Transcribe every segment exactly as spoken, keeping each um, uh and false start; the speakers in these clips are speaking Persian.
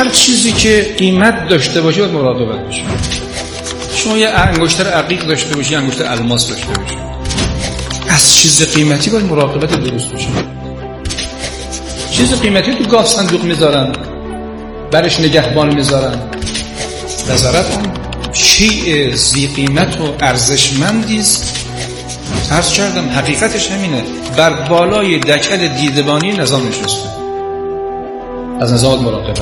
هر چیزی که قیمت داشته باشه باید مراقبت بشه. شما یه انگشتر عقیق داشته باشی، انگشتر الماس داشته باشی، از چیز قیمتی باید مراقبت درست بشه. چیز قیمتی تو گاف صندوق میذارن، برش نگهبان میذارن. نظرت اون شیء ذی قیمت و ارزشمندیست. عرض کردم حقیقتش همینه، بر بالای دکل دیدبانی نظام نشسته. از نظام مراقبت.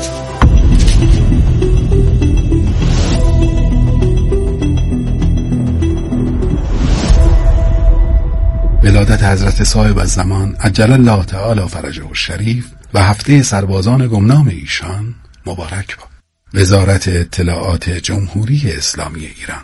ولادت حضرت صاحب الزمان عجل الله تعالی فرجه الشریف و هفته سربازان گمنام ایشان مبارک باد. وزارت اطلاعات جمهوری اسلامی ایران.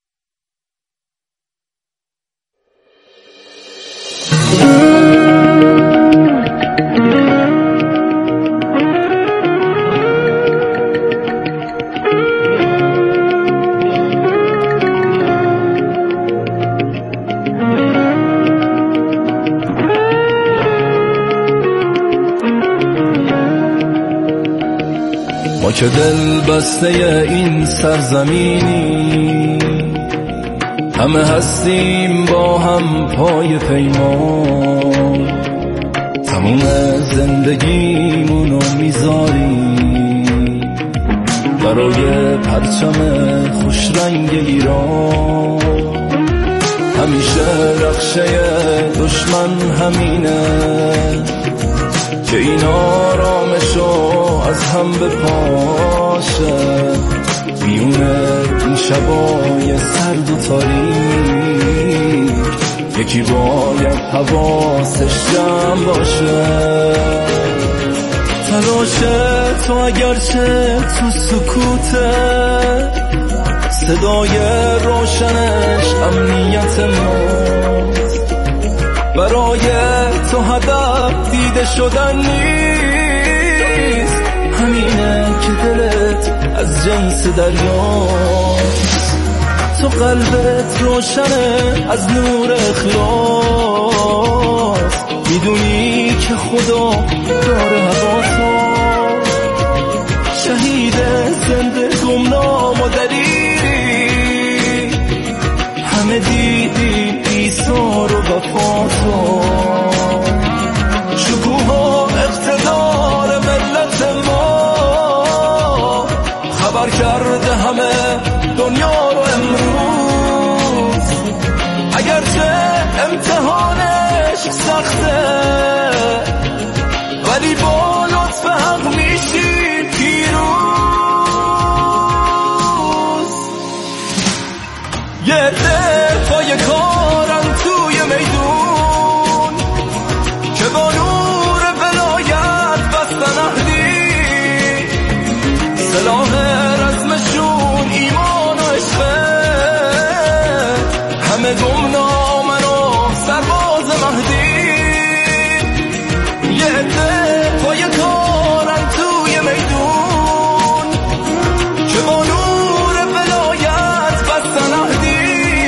ما که دل بسته این سرزمینی، همه هستیم با هم پای پیمان، تموم زندگیمونو میذاریم برای پرچم خوش رنگ ایران. همیشه نقشه دشمن همینه که این آرامشو از هم بپاشه، میونه این شبای سرد و تاریک یکی باید حواسش جمع باشه. تلاش تو اگرچه تو سکوته، صدای روشنش امنیت ماست. برای تو هدف دیده شدن نیست، همینه که دلت از جنس دریاست. تو قلبت روشنه از نور اخلاص، میدونی که خدا داره حواسو. شهید زنده گمنام و دلیل، همه دیدیم ایثار و وفاتو. شکوه و اقتدار ملت ما خبر کرده همه دنیا رو امروز. اگرچه امتحانش سخته، ولی با لطف حق میشیم پیروز. یه دفاع کارن توی میدون که با نور ولایت بستن اهلی، سلاح رزمشون ایمان و عشقه. همه گمنامن و سرباز مهدی، یه دفاع کارن توی میدون که با نور ولایت بستن اهلی،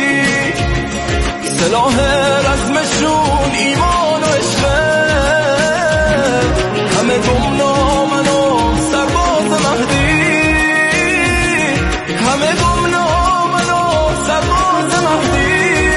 سلاح رزمشون ایمان و عشقه. همه گمنامن و سرباز مهدی، همه گمنامن و سرباز مهدی.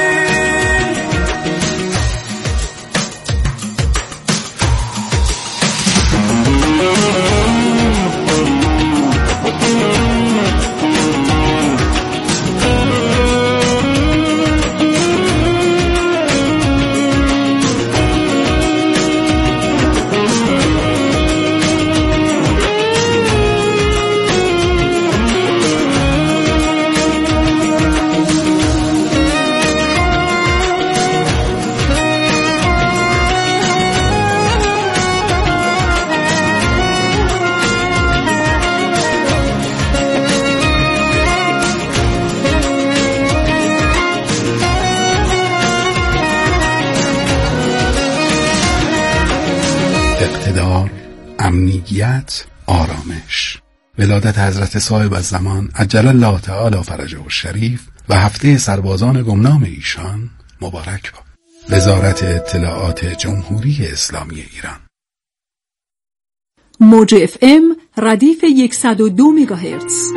اقتدار، امنیت، آرامش. ولادت حضرت صاحب الزمان عجل الله تعالی فرجه الشریف و هفته سربازان گمنام ایشان مبارک باد. وزارت اطلاعات جمهوری اسلامی ایران. موج اف ام ردیف صد و دو مگاهرتز.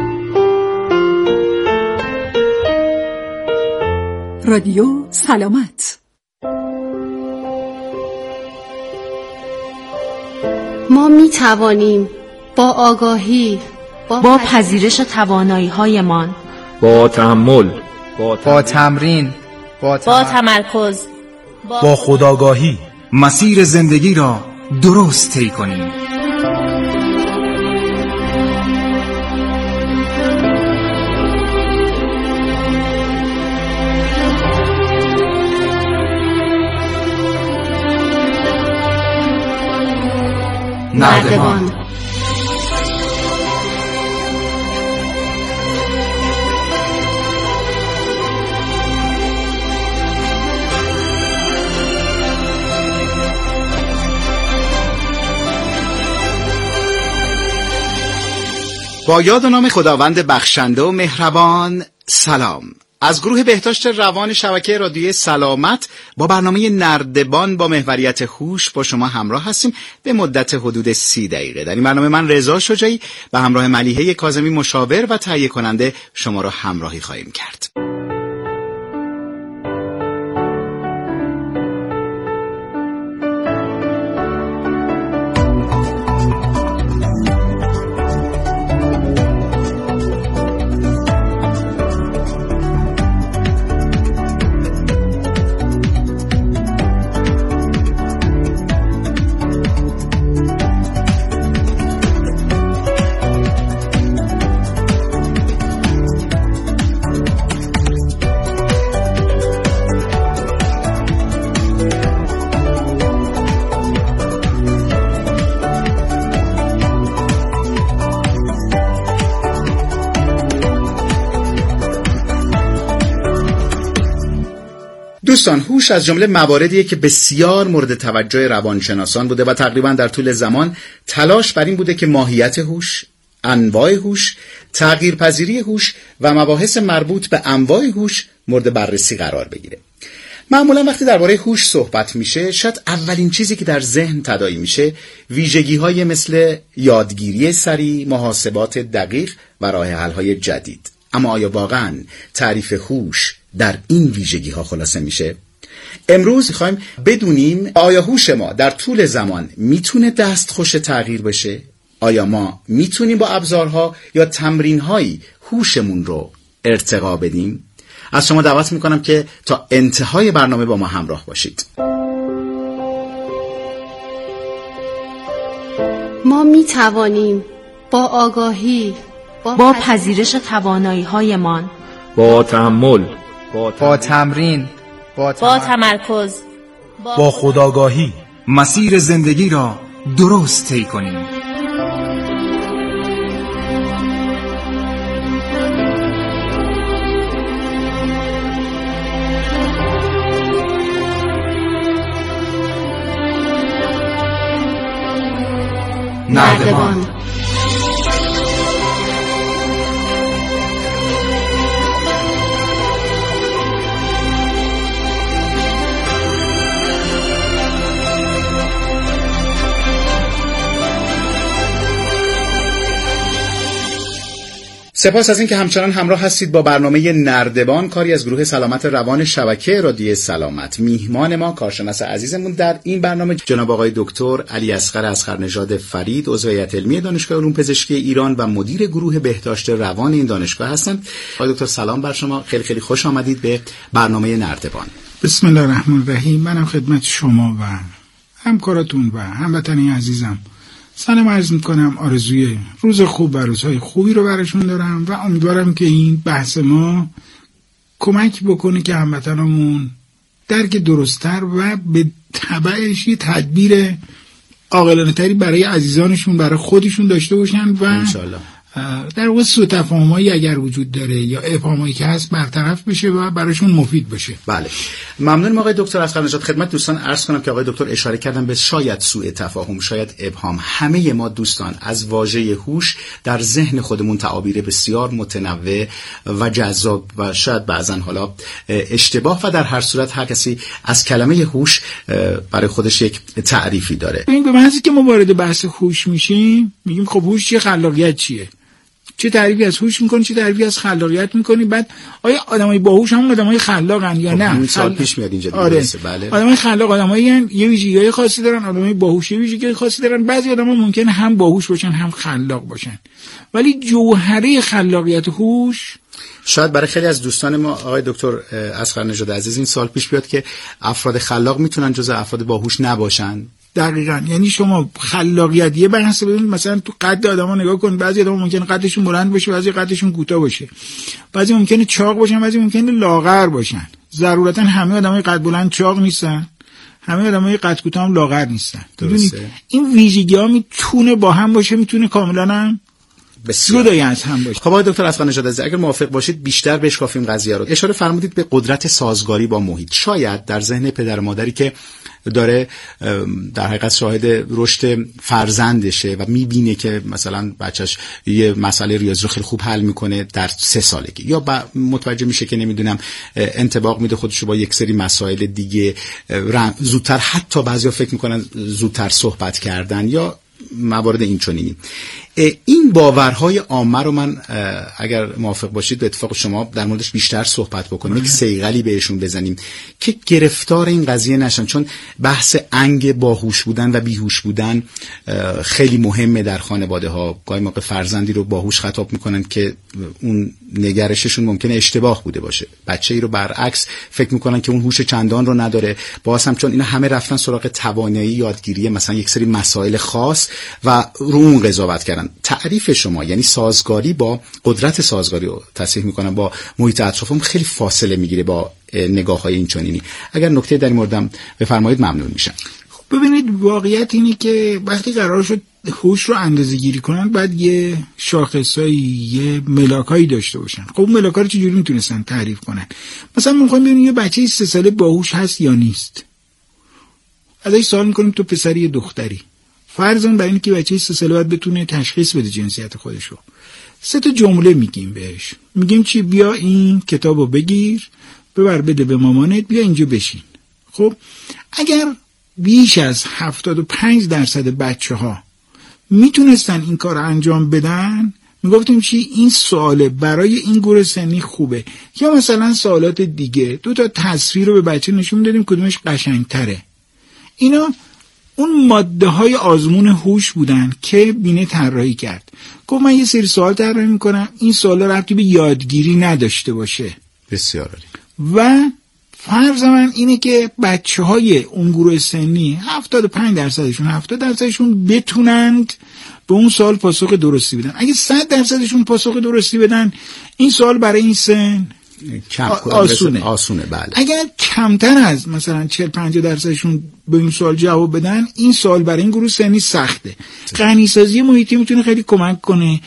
رادیو سلامت. ما می توانیم با آگاهی، با, با پذیرش توانایی‌هایمان، با تحمل، با, با تمرین، با, با تمرکز، با, با خودآگاهی مسیر زندگی را درست طی کنیم. نردبان. با یاد و نام خداوند بخشنده و مهربان. سلام. از گروه بهداشت روان شبکه رادیوی سلامت با برنامه نردبان با محوریت هوش با شما همراه هستیم به مدت حدود سی دقیقه. در این برنامه من رضا شجاعی به همراه ملیحه کاظمی مشاور و تهیه کننده شما را همراهی خواهیم کرد. دوستان، هوش از جمله مواردیه که بسیار مورد توجه روانشناسان بوده و تقریبا در طول زمان تلاش بر این بوده که ماهیت هوش، انواع هوش، تغییرپذیری هوش و مباحث مربوط به انواع هوش مورد بررسی قرار بگیره. معمولا وقتی درباره هوش صحبت میشه، شاید اولین چیزی که در ذهن تداعی میشه ویژگی‌های مثل یادگیری سریع، محاسبات دقیق و راه حل‌های جدید. اما آیا واقعاً تعریف هوش در این ویژگی ها خلاصه میشه؟ امروز میخوایم بدونیم آیا هوش ما در طول زمان میتونه دستخوش تغییر بشه؟ آیا ما میتونیم با ابزارها یا تمرینهایی هوشمون رو ارتقا بدیم؟ از شما دعوت میکنم که تا انتهای برنامه با ما همراه باشید. ما میتوانیم با آگاهی، با, با پذیرش توانایی‌هایمان، با تحمل، با, با تمرین، با, با تمرکز، با, با خودآگاهی مسیر زندگی را درست طی کنیم. نردبان. سپاس از این که همچنان همراه هستید با برنامه نردبان، کاری از گروه سلامت روان شبکه رادیوی سلامت. میهمان ما کارشناس عزیزمون در این برنامه جناب آقای دکتر علی اصغر اصغرنژاد فرید، عضو هیئت علمی دانشگاه علوم پزشکی ایران و مدیر گروه بهداشت روان این دانشگاه هستند. آقای دکتر سلام بر شما، خیلی خیلی خوش آمدید به برنامه نردبان. بسم الله الرحمن الرحیم. منم خدمت شما و همکاراتون و هموطنی عزیزم سلام عرض میکنم. آرزوی روز خوب و روزهای خوبی رو براشون دارم و امیدوارم که این بحث ما کمک بکنه که هموطنامون درک درست‌تر و به تبعش یه تدبیر عاقلانه‌تری برای عزیزانشون، برای خودشون داشته باشن و در واقع سوء تفاهمایی اگر وجود داره یا ابهامایی که هست برطرف بشه و براشون مفید باشه. بله ممنونم آقای دکتر اصغرنژاد. خدمت دوستان عرض کنم که آقای دکتر اشاره کردن به شاید سوء تفاهم، شاید ابهام. همه ما دوستان از واژه هوش در ذهن خودمون تعابیر بسیار متنوع و جذاب و شاید بعضا حالا اشتباه و در هر صورت هر کسی از کلمه هوش برای خودش یک تعریفی داره. ببین به محضی که ما وارد بحث هوش میشیم میگیم خب هوش چیه، خلاقیت چیه، چه تعریفی از هوش میکنی، چه تعریفی از خلاقیت میکنی. بعد آیا آدمای باهوش همون آدمای خلاقن یا نه؟ این سوال پیش میاد اینجا دیگه. آره. بله. آدمای خلاق آدمایی یه ویژگی‌های خاصی دارن، آدمای باهوش یه ویژگی خاصی دارن. بعضی آدما ممکنه هم باهوش باشن هم خلاق باشن، ولی جوهره خلاقیت هوش شاید برای خیلی از دوستان ما آقای دکتر اصغرنژاد عزیز این سوال پیش بیاد که افراد خلاق میتونن جزء افراد باهوش نباشن. دقیقاً. یعنی شما خلاقیت یه بحث ببینید، مثلا تو قد آدما نگاه کن، بعضی آدما ممکنه قدشون بلند باشه، بعضی قدشون کوتاه باشه، بعضی ممکنه چاق باشن، بعضی ممکنه لاغر باشن. ضرورتا همه آدمای قد بلند چاق نیستن، همه آدمای قد کوتاه هم لاغر نیستن. درسته. این ویژگی‌ها میتونه با هم باشه، میتونه کاملاً هم جدای از هم باشه. خب آقای دکتر اصغرنژاد عزیز اگر موافق باشید بیشتر بشکافیم قضیه رو. اشاره فرمودید به قدرت سازگاری با محیط. شاید در ذهن پدر و مادری که داره در حقیقت شاهد رشد فرزندشه و میبینه که مثلا بچهش یه مسئله ریاضی رو خیلی خوب حل میکنه در سه سالگی، یا متوجه میشه که نمیدونم انطباق میده خودش رو با یک سری مسائل دیگه زودتر، حتی بعضیا فکر میکنن زودتر صحبت کردن یا موارد این چنینی. این باورهای عامه رو من اگر موافق باشید به اتفاق شما در موردش بیشتر صحبت بکنیم، یک صیقلی بهشون بزنیم که گرفتار این قضیه نشن، چون بحث انگ باهوش بودن و بیهوش بودن خیلی مهمه در خانواده ها. گاهی موقع فرزندی رو باهوش خطاب میکنن که اون نگرششون ممکنه اشتباه بوده باشه، بچه‌ای رو برعکس فکر میکنن که اون هوش چندان رو نداره. باز هم چون اینا همه رفتن سراغ توانایی یادگیری مثلا یک سری مسائل خاص و رو اون قضاوت کردن. تعریف شما یعنی سازگاری با قدرت سازگاری رو تصحیح میکنم با محیط اطرافم خیلی فاصله میگیره با نگاه‌های این چنینی. اگر نکته در این موردم بفرمایید ممنون میشم. خب ببینید واقعیت اینه که وقتی قرار شد هوش رو اندازه‌گیری کنن بعد یه شاخصایی، یه ملاکایی داشته باشن. خب اون ملاکا رو چجوری میتونستن تعریف کنن؟ مثلا ما می‌خوایم ببینیم یه بچه سه ساله باهوش هست یا نیست. ازش سوال می‌کنیم تو پسری یا دختری. فرضاً برای اینکه بچه سه ساله باید بتونه تشخیص بده جنسیت خودشو، سه تا جمله میگیم بهش. میگیم چی؟ بیا این کتابو بگیر، ببر بده به مامانت، بیا اینجا بشین. خب اگر بیش از هفتاد و پنج درصد بچه‌ها میتونستن این کار انجام بدن، میگفتیم چی؟ این سواله برای این گروه سنی خوبه. یا مثلا سوالات دیگه، دو تا تصویر رو به بچه نشون میدادیم کدومش قشنگتره. اینا اون ماده های آزمون هوش بودن که بینه طراحی کرد. گفت من یه سری سوال طراحی میکنم، این سوالا ربطی به یادگیری نداشته باشه. بسیار عالی. و فرض من اینه که بچه های اون گروه سنی هفتاد و پنج درصدشون هفتاد درصدشون بتونند به اون سوال پاسخ درستی بدن. اگه صد درصدشون پاسخ درستی بدن، این سوال برای این سن کم آسونه. آسونه بله. اگر کمتر از مثلا چهل پنجاه درصدشون به این سوال جواب بدن، این سوال برای این گروه سنی سخته. غنی‌سازی محیطی میتونه خیلی کمک کنه.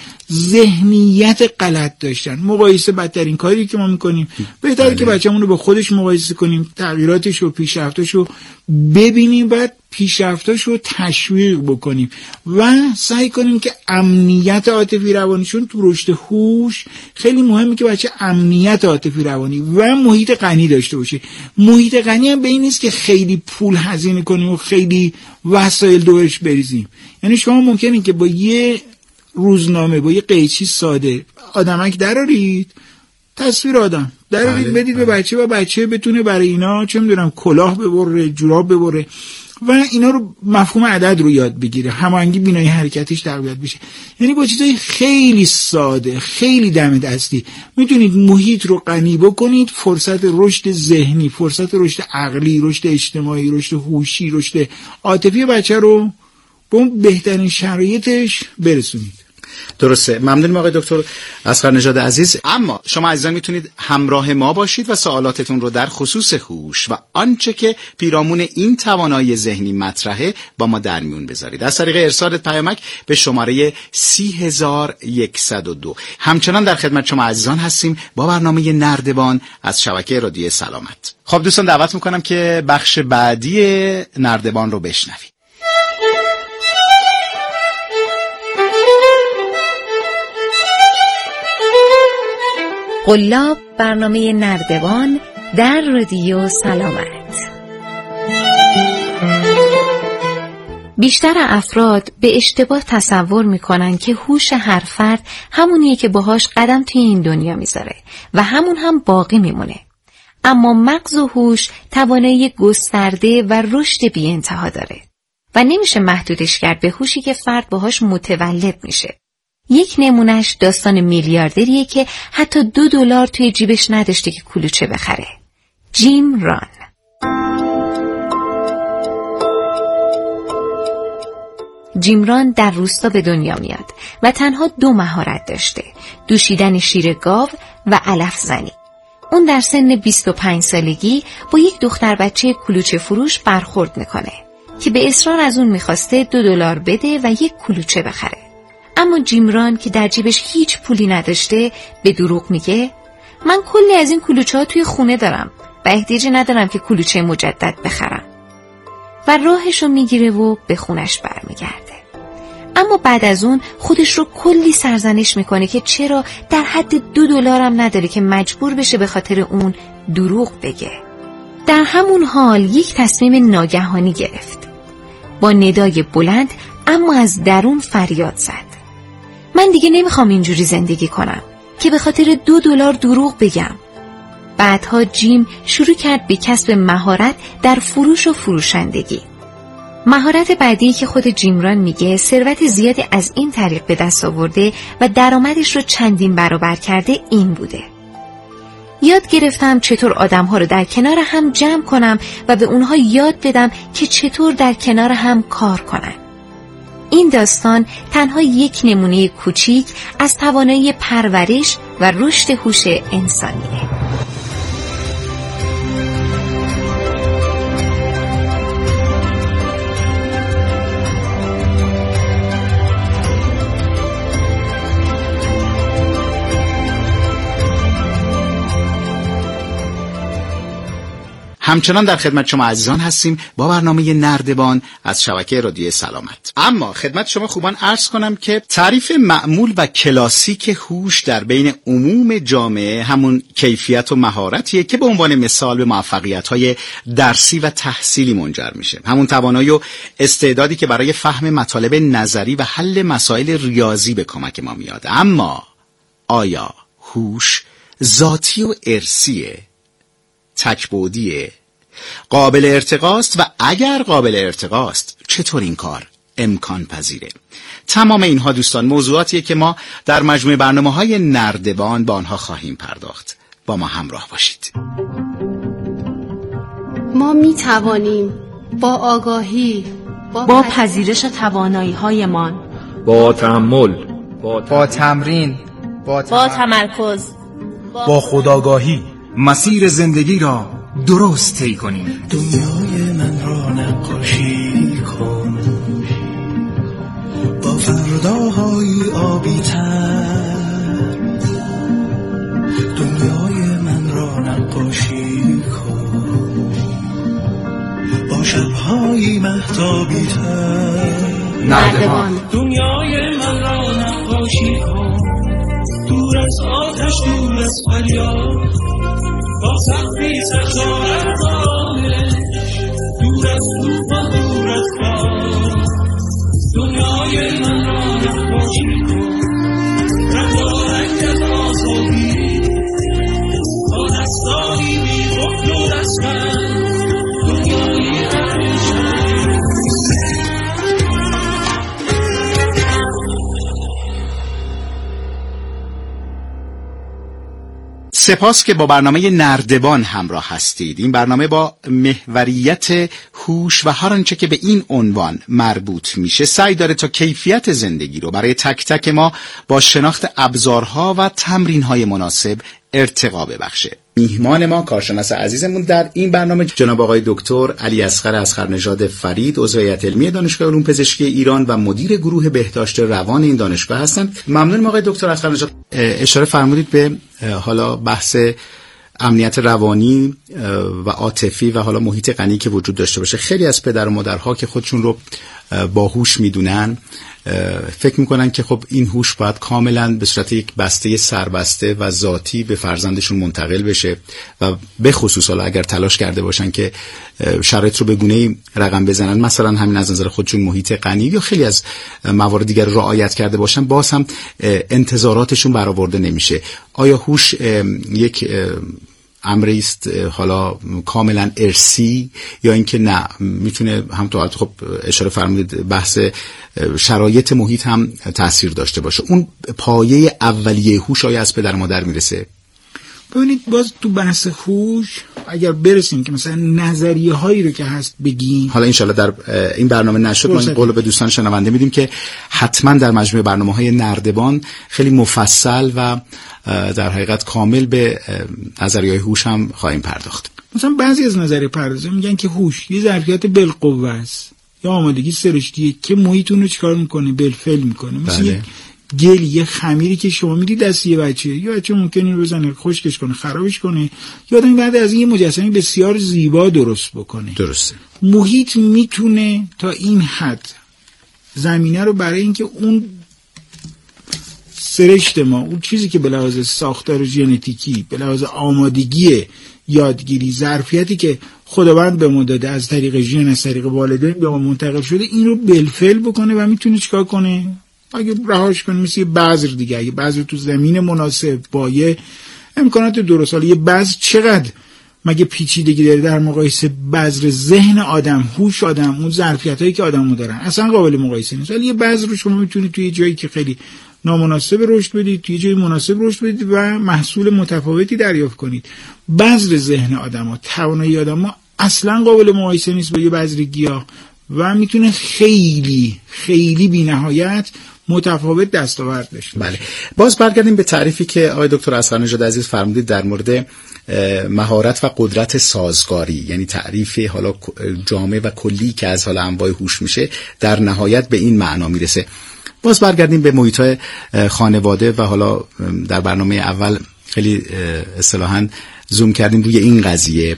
ذهنیت غلط داشتن، مقایسه بدترین کاری که ما میکنیم. بهتره بله. که بچه‌مون رو با خودش مقایسه کنیم، تغییراتش و پیشرفتش رو ببینیم، بعد پیشرفتش رو تشویق بکنیم و سعی کنیم که امنیت عاطفی روانیشون تو رشد هوش خیلی مهمه که بچه امنیت عاطفی روانی و محیط غنی داشته باشه. محیط غنی هم به این نیست که خیلی پول هزینه کنیم و خیلی وسایل دورش بریزیم. یعنی شما ممکنه که با یه روزنامه، با یه قیچی ساده آدمک درارید، تصویر آدم درارید بدید به بچه و بچه بتونه برای اینا چه میدونم کلاه ببره، جوراب ببره و اینا رو مفهوم عدد رو یاد بگیره، هماهنگی بینایی حرکتش تقویت بشه. یعنی با چیزای خیلی ساده، خیلی دم دستی میتونید محیط رو غنی بکنید، فرصت رشد ذهنی، فرصت رشد عقلی، رشد اجتماعی، رشد هوشی، رشد عاطفی بچه رو به اون بهترین شرایطش برسونید. درسته. ممنونم آقای دکتر اصغر نژاد عزیز. اما شما عزیزان میتونید همراه ما باشید و سوالاتتون رو در خصوص هوش و آنچه که پیرامون این توانایی ذهنی مطرحه با ما در میون بذارید از طریق ارسال پیامک به شماره سی هزار و صد و دو. همچنان در خدمت شما عزیزان هستیم با برنامه نردبان از شبکه رادیو سلامت. خب دوستان دعوت میکنم که بخش بعدی نردبان رو بشنوید. قلاب، برنامه نردبان در رادیو سلامت. بیشتر افراد به اشتباه تصور میکنن که هوش هر فرد همونیه که باهاش قدم توی این دنیا میذاره و همون هم باقی میمونه. اما مغز و هوش توانایی گسترده و رشد بی انتها داره و نمیشه محدودش کرد به هوشی که فرد باهاش متولد میشه. یک نمونش داستان میلیاردریه که حتی دو دلار توی جیبش نداشته که کلوچه بخره. جیم ران. جیم ران در روستا به دنیا میاد و تنها دو مهارت داشته: دوشیدن شیر گاو و علف زنی. اون در سن بیست و پنج سالگی با یک دختر بچه کلوچه فروش برخورد میکنه که به اصرار از اون میخواسته دو دلار بده و یک کلوچه بخره. اما جیم ران که در جیبش هیچ پولی نداشته به دروغ میگه من کلی از این کلوچه ها توی خونه دارم و احتیاجی ندارم که کلوچه مجدد بخرم و راهشو میگیره و به خونش برمیگرده. اما بعد از اون خودش رو کلی سرزنش میکنه که چرا در حد دو دلارم نداره که مجبور بشه به خاطر اون دروغ بگه. در همون حال یک تصمیم ناگهانی گرفت. با ندای بلند اما از درون فریاد زد من دیگه نمیخوام اینجوری زندگی کنم که به خاطر دو دلار دروغ بگم. بعدها جیم شروع کرد به کسب مهارت در فروش و فروشندگی. مهارت بعدی که خود جیم ران میگه ثروت زیادی از این طریق به دست آورده و درآمدش رو چندین برابر کرده این بوده: یاد گرفتم چطور آدم‌ها رو در کنار هم جمع کنم و به اونها یاد بدم که چطور در کنار هم کار کنن. این داستان تنها یک نمونه کوچیک از توانایی پرورش و رشد هوش انسانیه. همچنان در خدمت شما عزیزان هستیم با برنامه نردبان از شبکه رادیو سلامت. اما خدمت شما خوبان عرض کنم که تعریف معمول و کلاسیک هوش در بین عموم جامعه همون کیفیت و مهارتیه که به عنوان مثال به موفقیت‌های درسی و تحصیلی منجر میشه. همون توانایی و استعدادی که برای فهم مطالب نظری و حل مسائل ریاضی به کمک ما میاد. اما آیا هوش ذاتی و ارثیه؟ تک‌بعدیه؟ قابل ارتقاست؟ و اگر قابل ارتقاست چطور این کار امکان پذیره؟ تمام اینها دوستان موضوعاتیه که ما در مجموعه برنامه‌های نردبان با آنها خواهیم پرداخت. با ما همراه باشید. ما می توانیم با آگاهی با, با پذیرش توانایی‌هایمان با تأمل با, با تمرین با, با تمرکز با خودآگاهی مسیر زندگی را درست طی کنیم. دنیای من را نقاشی کن با فرداهای آبی تر. دنیای من را نقاشی کن با شبهای مهتابی تر. نردبان. دنیای من را نقاشی کن دور از آتش، دور از فریاد، با سختی سرشار از آنش، دور از طوفان، دور از باد. دنیای من را نقاشی کن رفتارک از آسابی با دستانی بی خفت و دستن. دنیای همیشه سپاس که با برنامه نردبان همراه هستید. این برنامه با محوریت هوش و هر آنچه که به این عنوان مربوط میشه سعی داره تا کیفیت زندگی رو برای تک تک ما با شناخت ابزارها و تمرین‌های مناسب ارتقا ببخشه. میهمان ما کارشناس عزیزمون در این برنامه جناب آقای دکتر علی اصغر اصغرنژاد فرید، عضو هیئت علمی دانشگاه علوم پزشکی ایران و مدیر گروه بهداشت روان این دانشگاه هستند. ممنونم آقای دکتر اصغرنژاد. اشاره فرمودید به حالا بحث امنیت روانی و عاطفی و حالا محیط غنی که وجود داشته باشه. خیلی از پدر و مادرها که خودشون رو باهوش میدونن فکر میکنن که خب این هوش باید کاملا به صورت یک بسته سربسته و ذاتی به فرزندشون منتقل بشه و به خصوص حالا اگر تلاش کرده باشن که شرایط رو به گونه‌ای رقم بزنن، مثلا همین از نظر خودشون محیط غنی یا خیلی از موارد دیگر رعایت کرده باشن، باز هم انتظاراتشون برآورده نمیشه. آیا هوش یک امری است حالا کاملا ارثی یا اینکه نه میتونه هم تو خب اشاره فرمودید بحث شرایط محیط هم تاثیر داشته باشه؟ اون پایه اولیه هوش آیا از پدر مادر میرسه؟ ببینید باز تو بحث هوش اگر برسیم که مثلا نظریه هایی رو که هست بگیم، حالا انشالله در این برنامه نشد ما این قول به دوستان شنونده میدیم که حتما در مجموعه برنامه‌های نردبان خیلی مفصل و در حقیقت کامل به نظریه‌های هوش هم خواهیم پرداخت. مثلا بعضی از نظریه پردازا میگن که هوش یه ظرفیت بالقوه است یا آمادگی سرشتیه که محیطون رو چیکار میکنه؟ بالفعل میکنه. مثلا بله. گل یه خمیری که شما میدید دست یه بچه یا بچه ممکنه بزنه خشکش کنه خرابش کنه یا آدم بعد از این یه مجسمه بسیار زیبا درست بکنه. درسته. محیط میتونه تا این حد زمینه رو برای اینکه اون سرشت ما، اون چیزی که به لحاظ ساختار ژنتیکی، به لحاظ آمادگی یادگیری، ظرفیتی که خداوند به ما داده از طریق ژن، از طریق والدین به ما منتقل شده، این رو بالفعل بکنه و میتونه چیکار کنه؟ اگه رهاش کنه مثل یه بذر دیگه، اگه بذر تو زمین مناسب با یه امکانات درست، حالا یه بذر چقدر مگه پیچیدگی داره در مقایسه بذر ذهن آدم، هوش آدم، اون ظرفیتایی که آدمو دارن اصلا قابل مقایسه نیست. ولی یه بذر رو شما میتونید توی جایی که خیلی نامناسب رشد بدید، توی جای مناسب رشد بدید و محصول متفاوتی دریافت کنید. بذر ذهن آدم‌ها، توانایی آدم‌ها اصلا قابل مقایسه نیست با یه بذر گیاه و میتونه خیلی خیلی بی‌نهایت متفاوت دستاورد داشته. بله. باز برگردیم به تعریفی که آقای دکتر اصغرنژاد عزیز فرمودید در مورد مهارت و قدرت سازگاری، یعنی تعریف حالا جامع و کلی که از حالا انواع هوش میشه در نهایت به این معنا میرسه. باز برگردیم به محیط‌های خانواده و حالا در برنامه اول خیلی اصطلاحاً زوم کردیم روی این قضیه.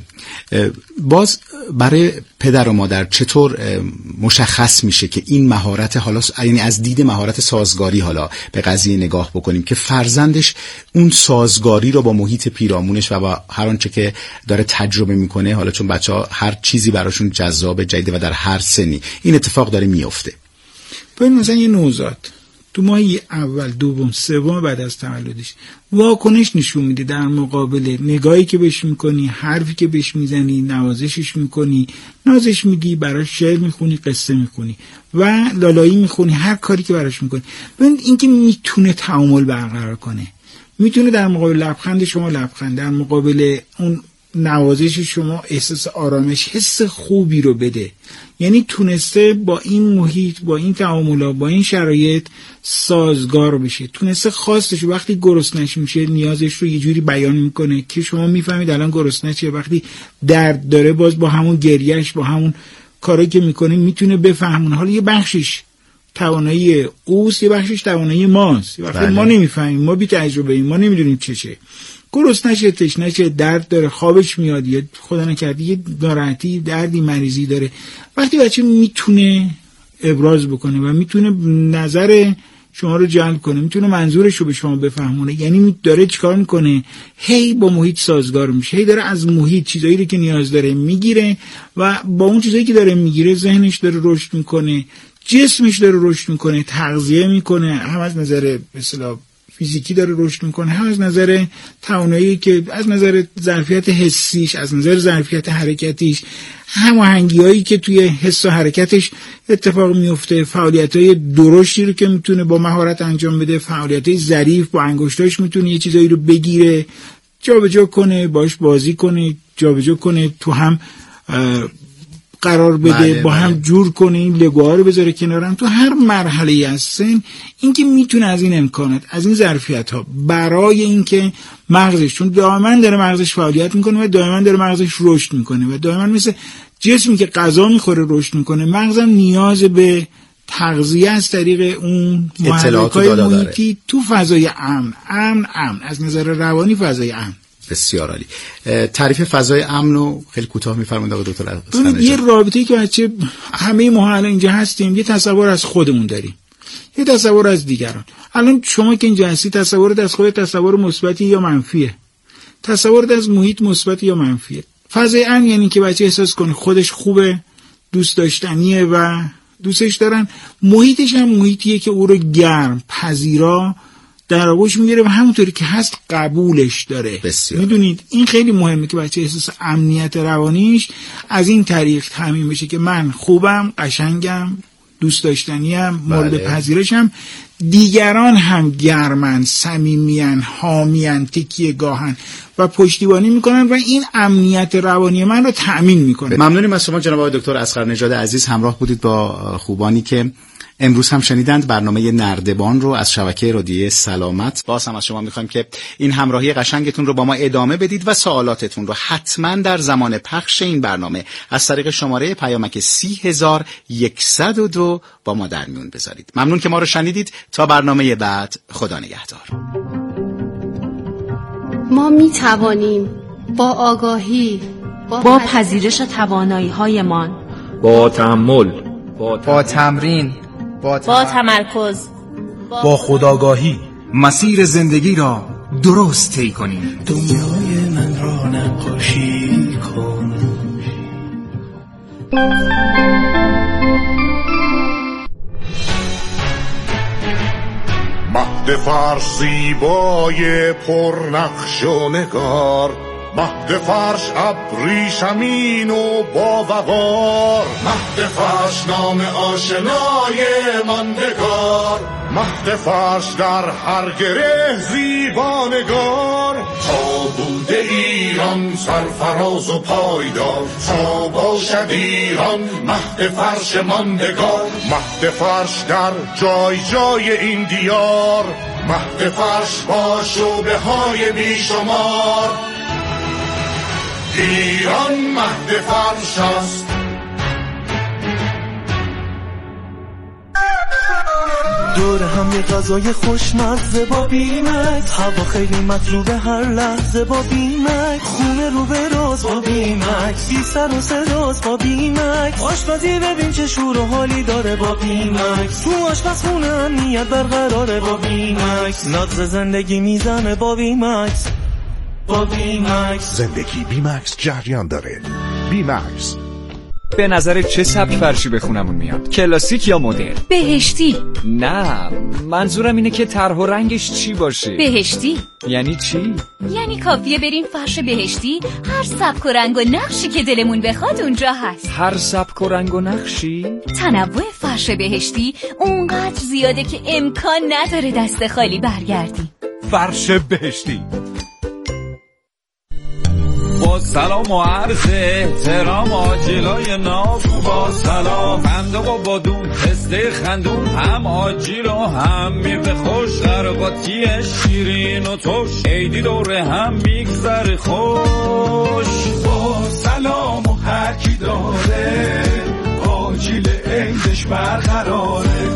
باز برای پدر و مادر چطور مشخص میشه که این مهارت حالا، یعنی از دید مهارت سازگاری حالا به قضیه نگاه بکنیم که فرزندش اون سازگاری رو با محیط پیرامونش و با هر آنچه که داره تجربه میکنه، حالا چون بچه‌ها هر چیزی براشون جذاب جدیده و در هر سنی این اتفاق داره میفته. ببین مثلا یه نوزاد تو ماهی اول، دوم، سوم بعد از تولدش واکنش نشون میده در مقابل نگاهی که بهش میکنی، حرفی که بهش میزنی، نوازشش میکنی، نازش میدی، براش شعر میخونی، قصه میخونی و لالایی میخونی، هر کاری که براش میکنی. ببین اینکه میتونه تعامل برقرار کنه، میتونه در مقابل لبخند شما لبخند، در مقابل اون نوازش شما احساس آرامش، حس خوبی رو بده. یعنی تونسته با این محیط، با این تعاملات، با این شرایط سازگار بشه، تونسته خواستش وقتی گرسنه‌اش میشه نیازش رو یه جوری بیان میکنه که شما میفهمید الان گرسنه چیه، وقتی درد داره باز با همون گریهش، با همون کاری که میکنه میتونه بفهمونه. حالا یه بخشش توانایی اوست، یه بخشش توانایی ماست. وقتی بله. ما نمیفهمیم، ما بی تجربه ایم، ما نمیدونیم چه چه، گرسنه‌شه، تشنه‌شه، درد داره، خوابش میاد، یا خدا نکرده یه ناراحتی، دردی، مریضی داره، وقتی بچه میتونه ابراز بکنه و میتونه نظر شما رو جلب کنه، میتونه منظورش رو به شما بفهمونه، یعنی داره چیکار میکنه؟ هی با محیط سازگار میشه، هی داره از محیط چیزایی رو که نیاز داره میگیره و با اون چیزایی که داره میگیره ذهنش داره رشد میکنه، جسمش داره رشد میکنه، تغذیه میکنه، هم از نظر به اصطلاح فیزیکی داره رشد میکنه، هم از نظر توانایی که از نظر ظرفیت حسیش، از نظر ظرفیت حرکتیش، هماهنگی‌هایی که توی حس و حرکتش اتفاق میفته، فعالیت‌های درشتی رو که میتونه با مهارت انجام بده، فعالیت‌های ظریف با انگشتاش میتونه یه چیزایی رو بگیره، جابجا کنه، باش بازی کنه، جابجا کنه، تو هم قرار بده، بله با هم بله. جور کنه، این لگوها رو بذاره کنارم. تو هر مرحله از سن این که میتونه از این امکانات، از این ظرفیت ها برای اینکه مغزش، چون دائما داره مغزش فعالیت میکنه و دائما داره مغزش رشد میکنه و دائما مثل جسمی که غذا میخوره رشد میکنه، مغزم نیاز به تغذیه از طریق اون محرک‌های محیطی تو فضای امن امن امن از نظر روانی فضای امن. بسیار عالی. تعریف فضای امن رو خیلی کوتاه می‌فرمایید آقای دکتر اسقرنژاد. یه رابطه‌ای که بچه همه ما الان اینجا هستیم، یه تصور از خودمون داریم، یه تصور از دیگران. الان شما که اینجا هستی، تصورت از خودت تصور مثبتی یا منفیه؟ تصورت از محیط مثبت یا منفیه؟ فضای امن یعنی که بچه احساس کنه خودش خوبه، دوست داشتنیه و دوستش دارن. محیطش هم محیطیه که او رو گرم، پذیرا در آغوش میگیره و همونطوری که هست قبولش داره. میدونید این خیلی مهمه که بچه احساس امنیت روانیش از این طریق تامین بشه که من خوبم، قشنگم، دوست داشتنیم، مورد بله. پذیرشم، دیگران هم گرمن، صمیمیان، حامیان، تکیه گاهن و پشتیبانی میکنن و این امنیت روانی من رو تأمین میکنه. ممنونیم از شما جناب آقای دکتر اسقرنژاد عزیز. همراه بودید با خوبانی که امروز هم شنیدند برنامه نردبان رو از شبکه رادیویی سلامت. باز هم از شما میخوایم که این همراهی قشنگتون رو با ما ادامه بدید و سوالاتتون رو حتما در زمان پخش این برنامه از طریق شماره پیامک سی هزار و یکصد و دو با ما در میون بذارید. ممنون که ما رو شنیدید. تا برنامه بعد، خدا نگهدار. ما می توانیم با آگاهی، با, با پذیرش توانایی‌هایمان، با تأمل، با, با تمرین، با, با تمرکز، با, با خودآگاهی مسیر زندگی را درست طی کنیم. دنیای من را نقاشی کن. مهد فرش زیبای پرنقش و نگار، مهد فرش ابریشمین و با وقار، مهد فرش نام آشنای ماندگار، مهد فرش در هر گره زیبانگار. تا بوده ایران سرفراز و پایدار، تا باشد ایران مهد فرش ماندگار. مهد فرش در جای جای این دیار، مهد فرش با شعبه های بیشمار. ایران مهد فرش است. دور هم یه غذای خوشمزه با بیمکس، هوا خیلی مطلوبه هر لحظه با بیمکس، خونه رو به راز با بیمکس، بی سر و صداست با بیمکس، آشپزی ببین چه شور و حالی داره با بیمکس، تو آشپزخونه امنیت برقراره با بیمکس، ناز زندگی میزنه با بیمکس. با بیمکس زندگی بیمکس جریان داره. بیمکس. به نظر چه سبک فرشی به خونمون میاد؟ کلاسیک یا مدرن؟ بهشتی. نه، منظورم اینه که طرح و رنگش چی باشه. بهشتی. یعنی چی؟ یعنی کافیه بریم فرش بهشتی، هر سبک و رنگ و نقشی که دلمون بخواد اونجا هست. هر سبک و رنگ و نقشی؟ تنوع فرش بهشتی اونقدر زیاده که امکان نداره دست خالی برگردی. فرش بهشتی. با سلام و عرض احترام آجیلای ناب، با سلام خنده و بادون تسته خندون، هم آجی رو هم میوه خوش، قرقاتی شیرین و توش، عیدی دوره هم میگذره خوش. با سلام و هر کی داره آجیل عیدش برقراره.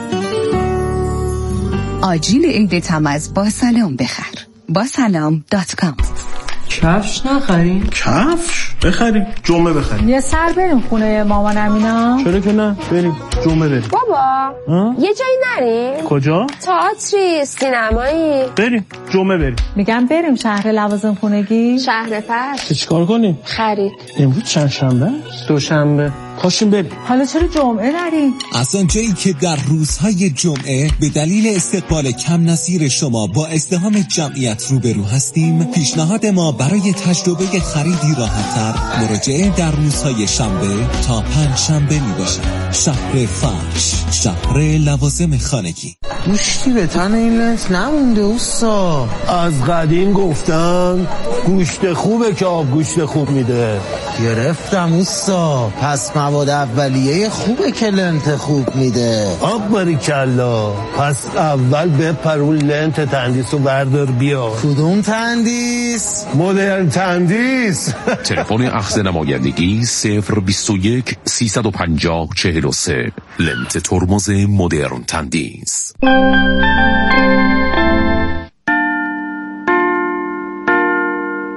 آجیل عیدت هم از با سلام بخر. با سلام دات کام. کفش نخریم؟ کفش؟ بخریم. جمعه بخریم. یه سر بریم خونه مامانم اینا؟ چرا که نه؟ بریم. جمعه بریم. بابا ها؟ یه جایی نریم؟ کجا؟ تئاتری، سینمایی. بریم. جمعه بریم. میگم بریم شهر لوازم خونگی؟ شهر فرش. چیکار کنیم؟ خرید. امروز چند شنبه؟ دوشنبه. پاشیم بریم. حالا چرا جمعه نریم؟ از آنجایی که در روزهای جمعه به دلیل استقبال کم نظیر شما با ازدحام جمعیت روبرو هستیم، پیشنهاد ما برای تجربه خریدی راحت‌تر مراجعه در روزهای شنبه تا پنج شنبه می باشد. شهر فرش، شهر لوازم خانگی. گوشتی به تن این لنت نمونده اوستا. از قدیم گفتن گوشت خوبه که آب گوشت خوب میده. گرفتم اوستا. پس مواد اولیه خوبه که لنت خوب میده. آب باریکلا. پس اول بپرون لنت تندیس رو بردار بیا. کدوم تندیس؟ مدرن تندیس. تلفن اخذ نمایندگی صفر بیست و یک سیصد و پنجاه چهل و سه. لنت ترمز مدرن تندیس.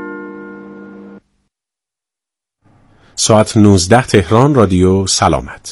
ساعت نوزده تهران. رادیو سلامت.